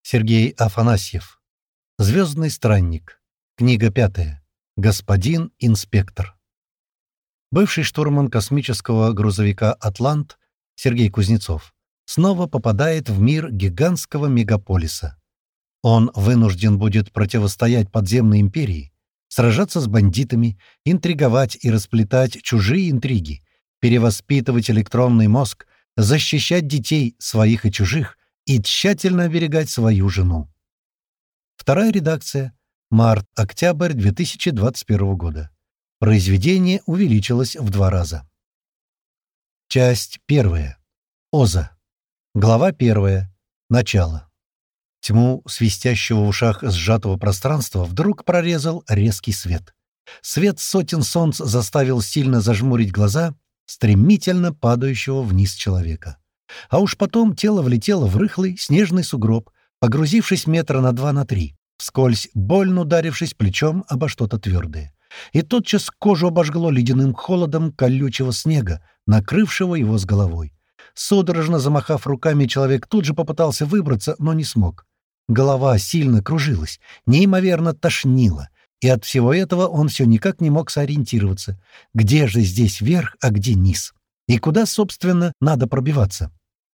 Сергей Афанасьев. «Звездный странник». Книга 5. Господин инспектор. Бывший штурман космического грузовика «Атлант» Сергей Кузнецов снова попадает в мир гигантского мегаполиса. Он вынужден будет противостоять подземной империи, сражаться с бандитами, интриговать и расплетать чужие интриги, перевоспитывать электронный мозг, защищать детей, своих и чужих, и тщательно оберегать свою жену. Вторая редакция. Март-октябрь 2021 года. Произведение увеличилось в 2 раза. Часть 1. Оза. Глава 1. Начало. Тьму свистящего в ушах сжатого пространства вдруг прорезал резкий свет. Свет сотен солнц заставил сильно зажмурить глаза стремительно падающего вниз человека. А уж потом тело влетело в рыхлый снежный сугроб, погрузившись метра на 2 на 3, вскользь больно ударившись плечом обо что-то твердое. И тотчас кожу обожгло ледяным холодом колючего снега, накрывшего его с головой. Судорожно замахав руками, человек тут же попытался выбраться, но не смог. Голова сильно кружилась, неимоверно тошнило, и от всего этого он все никак не мог сориентироваться. Где же здесь верх, а где низ? И куда, собственно, надо пробиваться?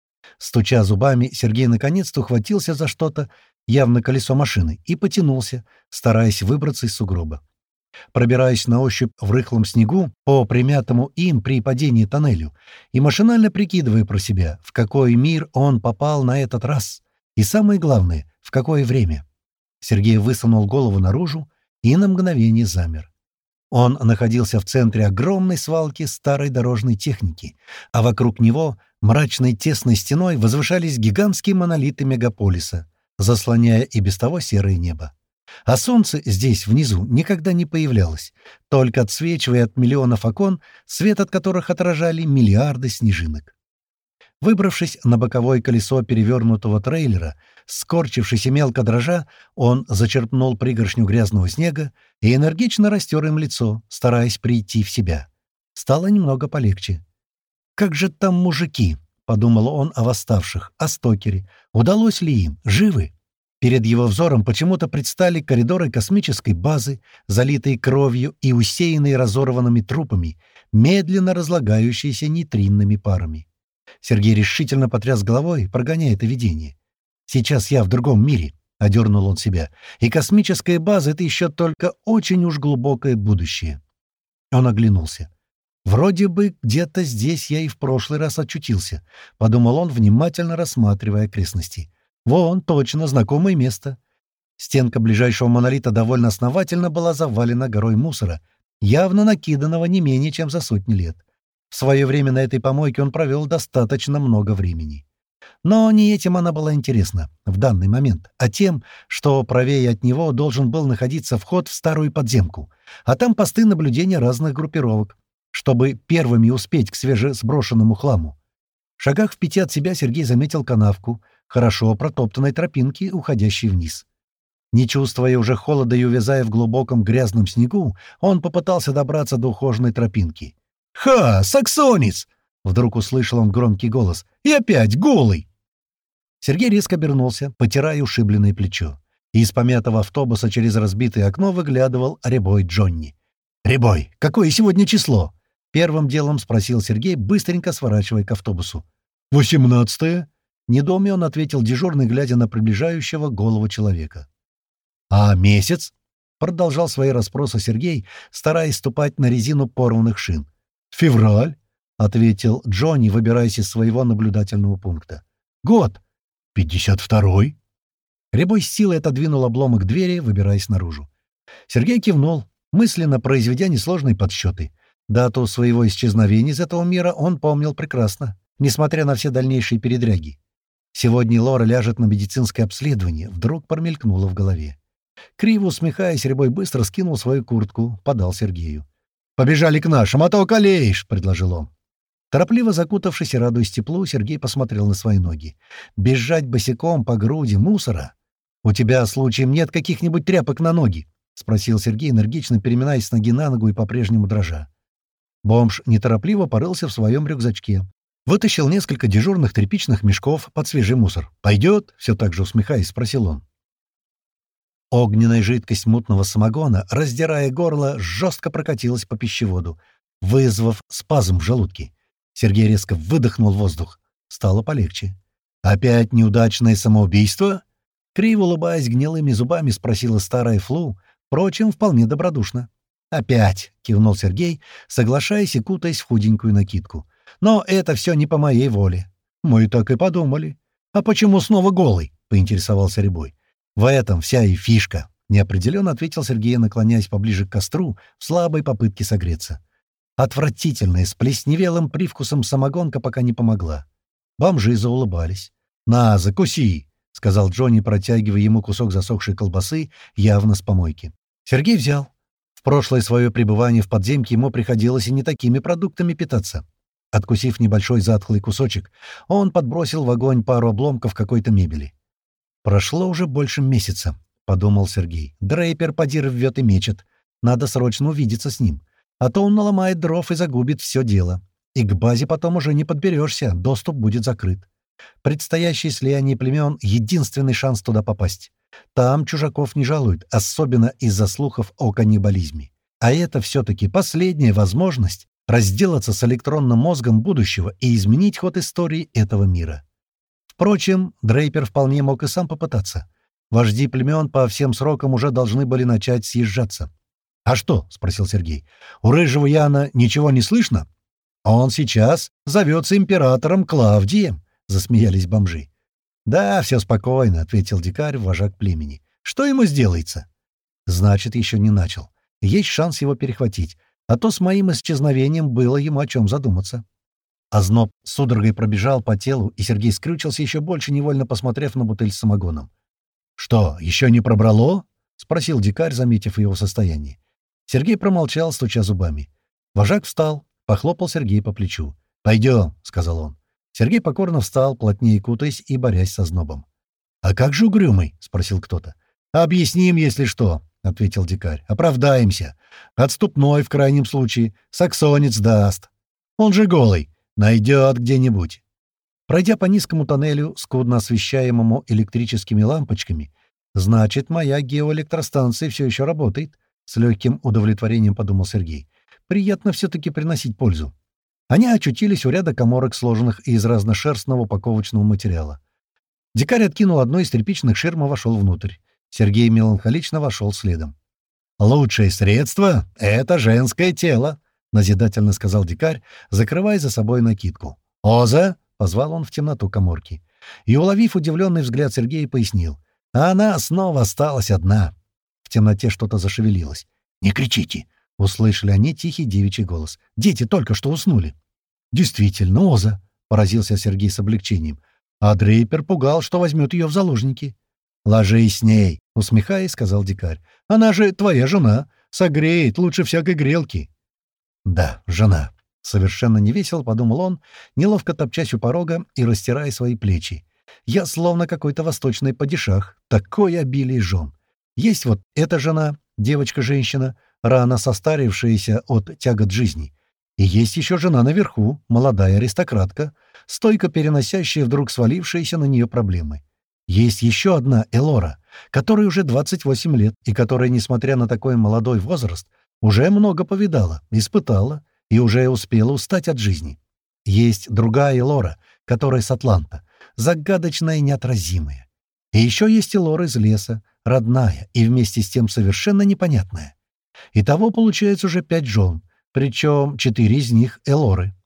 Стуча зубами, Сергей наконец-то ухватился за что-то, явно колесо машины, и потянулся, стараясь выбраться из сугроба. Пробираясь на ощупь в рыхлом снегу по примятому им при падении тоннелю и машинально прикидывая про себя, в какой мир он попал на этот раз, и самое главное, в какое время, Сергей высунул голову наружу и на мгновение замер. Он находился в центре огромной свалки старой дорожной техники, а вокруг него мрачной тесной стеной возвышались гигантские монолиты мегаполиса, заслоняя и без того серое небо. А солнце здесь, внизу, никогда не появлялось, только отсвечивая от миллионов окон, свет от которых отражали миллиарды снежинок. Выбравшись на боковое колесо перевернутого трейлера, скорчившись и мелко дрожа, он зачерпнул пригоршню грязного снега и энергично растер им лицо, стараясь прийти в себя. Стало немного полегче. «Как же там мужики?» — подумал он о восставших, о стокере. «Удалось ли им? Живы?» Перед его взором почему-то предстали коридоры космической базы, залитые кровью и усеянные разорванными трупами, медленно разлагающиеся нейтринными парами. Сергей решительно потряс головой, прогоняя это видение. «Сейчас я в другом мире», — одернул он себя, «и космическая база — это еще только очень уж глубокое будущее». Он оглянулся. «Вроде бы где-то здесь я и в прошлый раз очутился», — подумал он, внимательно рассматривая окрестности. «Вон, точно, знакомое место». Стенка ближайшего монолита довольно основательно была завалена горой мусора, явно накиданного не менее чем за сотни лет. В свое время на этой помойке он провел достаточно много времени. Но не этим она была интересна в данный момент, а тем, что правее от него должен был находиться вход в старую подземку, а там посты наблюдения разных группировок, чтобы первыми успеть к свежесброшенному хламу. В шагах в 5 от себя Сергей заметил канавку, хорошо протоптанной тропинки, уходящей вниз. Не чувствуя уже холода и увязая в глубоком грязном снегу, он попытался добраться до ухоженной тропинки. «Ха! Саксонец!» — вдруг услышал он громкий голос. «И опять голый!» Сергей резко обернулся, потирая ушибленное плечо. И из помятого автобуса через разбитое окно выглядывал Рябой Джонни. «Рябой, какое сегодня число?» — первым делом спросил Сергей, быстренько сворачивая к автобусу. «18-е», — недоуменно ответил дежурный, глядя на приближающего голову человека. «А месяц?» — продолжал свои расспросы Сергей, стараясь ступать на резину порванных шин. «Февраль», — ответил Джонни, выбираясь из своего наблюдательного пункта. «Год?» «52-й». Рябой с силой отодвинул обломок двери, выбираясь наружу. Сергей кивнул, мысленно произведя несложные подсчеты. Дату своего исчезновения из этого мира он помнил прекрасно, несмотря на все дальнейшие передряги. Сегодня Лора ляжет на медицинское обследование, вдруг промелькнуло в голове. Криво усмехаясь, Рябой быстро скинул свою куртку, подал Сергею. «Побежали к нашим, а то околеешь!» — предложил он. Торопливо закутавшись и радуясь теплу, Сергей посмотрел на свои ноги. «Бежать босиком по груди мусора? У тебя, случаем, нет каких-нибудь тряпок на ноги?» — спросил Сергей, энергично переминаясь с ноги на ногу и по-прежнему дрожа. Бомж неторопливо порылся в своем рюкзачке. Вытащил несколько дежурных тряпичных мешков под свежий мусор. «Пойдет?» — все так же усмехаясь, спросил он. Огненная жидкость мутного самогона, раздирая горло, жестко прокатилась по пищеводу, вызвав спазм в желудке. Сергей резко выдохнул воздух. Стало полегче. «Опять неудачное самоубийство?» Криво улыбаясь гнилыми зубами, спросила старая Флу, впрочем, вполне добродушно. «Опять!» — кивнул Сергей, соглашаясь и кутаясь в худенькую накидку. «Но это все не по моей воле». «Мы так и подумали». «А почему снова голый?» — поинтересовался Рябой. «В этом вся и фишка», — неопределенно ответил Сергей, наклоняясь поближе к костру в слабой попытке согреться. Отвратительная, с плесневелым привкусом самогонка пока не помогла. Бомжи заулыбались. «На, закуси!» — сказал Джонни, протягивая ему кусок засохшей колбасы, явно с помойки. Сергей взял. В прошлое свое пребывание в подземке ему приходилось и не такими продуктами питаться. Откусив небольшой затхлый кусочек, он подбросил в огонь пару обломков какой-то мебели. «Прошло уже больше месяца», — подумал Сергей. «Дрейпер поди рвет и мечет. Надо срочно увидеться с ним. А то он наломает дров и загубит все дело. И к базе потом уже не подберешься, доступ будет закрыт. Предстоящее слияние племен — единственный шанс туда попасть. Там чужаков не жалуют, особенно из-за слухов о каннибализме. А это все-таки последняя возможность разделаться с электронным мозгом будущего и изменить ход истории этого мира». Впрочем, Дрейпер вполне мог и сам попытаться. Вожди племен по всем срокам уже должны были начать съезжаться. «А что?» — спросил Сергей. «У рыжего Яна ничего не слышно?» «Он сейчас зовется императором Клавдием», — засмеялись бомжи. «Да, все спокойно», — ответил дикарь, вожак племени. «Что ему сделается?» «Значит, еще не начал. Есть шанс его перехватить. А то с моим исчезновением было ему о чем задуматься». Озноб судорогой пробежал по телу, и Сергей скрючился еще больше, невольно посмотрев на бутыль с самогоном. «Что, еще не пробрало?» — спросил дикарь, заметив его состояние. Сергей промолчал, стуча зубами. Вожак встал, похлопал Сергея по плечу. «Пойдем», — сказал он. Сергей покорно встал, плотнее кутаясь и борясь со знобом. «А как же угрюмый?» — спросил кто-то. «Объясним, если что», — ответил дикарь. «Оправдаемся. Отступной, в крайнем случае. Саксонец даст. Он же голый. Найдет где-нибудь». Пройдя по низкому тоннелю, скудно освещаемому электрическими лампочками, «Значит, моя геоэлектростанция все еще работает», — с легким удовлетворением подумал Сергей. «Приятно все-таки приносить пользу». Они очутились у ряда каморок, сложенных из разношерстного упаковочного материала. Дикарь откинул одну из тряпичных ширм и вошел внутрь. Сергей меланхолично вошел следом. «Лучшее средство — это женское тело», — назидательно сказал дикарь, закрывая за собой накидку. «Оза!» — позвал он в темноту каморки. И, уловив удивленный взгляд Сергея, пояснил. «А она снова осталась одна». В темноте что-то зашевелилось. «Не кричите!» — услышали они тихий девичий голос. «Дети только что уснули». «Действительно, Оза!» — поразился Сергей с облегчением. А Дрейпер пугал, что возьмет ее в заложники. «Ложись с ней!» — усмехаясь, сказал дикарь. «Она же твоя жена. Согреет лучше всякой грелки». «Да, жена». Совершенно невесело, подумал он, неловко топчась у порога и растирая свои плечи. «Я словно какой-то восточный падишах. Такое обилие жен. Есть вот эта жена, девочка-женщина, рано состарившаяся от тягот жизни. И есть еще жена наверху, молодая аристократка, стойко переносящая вдруг свалившиеся на нее проблемы. Есть еще одна Элора, которой уже 28 лет, и которая, несмотря на такой молодой возраст, уже много повидала, испытала и уже успела устать от жизни. Есть другая Элора, которая с Атланта, загадочная и неотразимая. И еще есть Элора из леса, родная и вместе с тем совершенно непонятная. Итого получается уже 5 жен, причем 4 из них — Элоры.